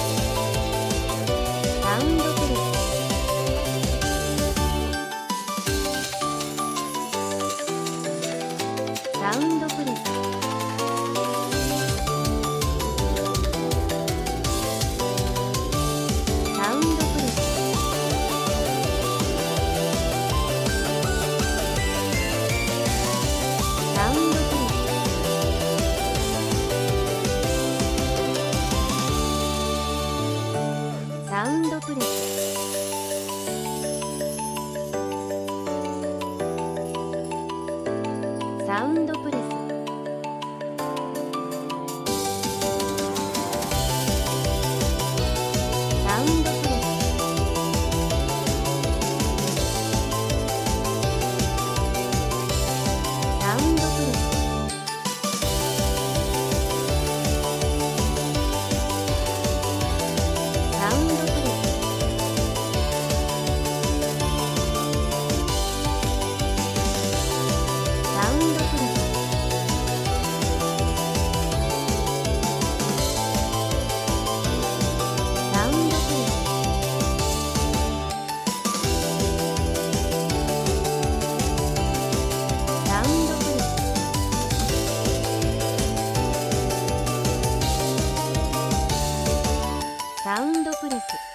サウンドプレス。サウンドプレス。サウンドプレス。サウンドプレス。サウンドプレス。サウンドプレス。サウンドプレス。サウンドプレス。サウンドプレス。サウンドプレス。サウンドプレス。サウンドプレス。サウンドプレス。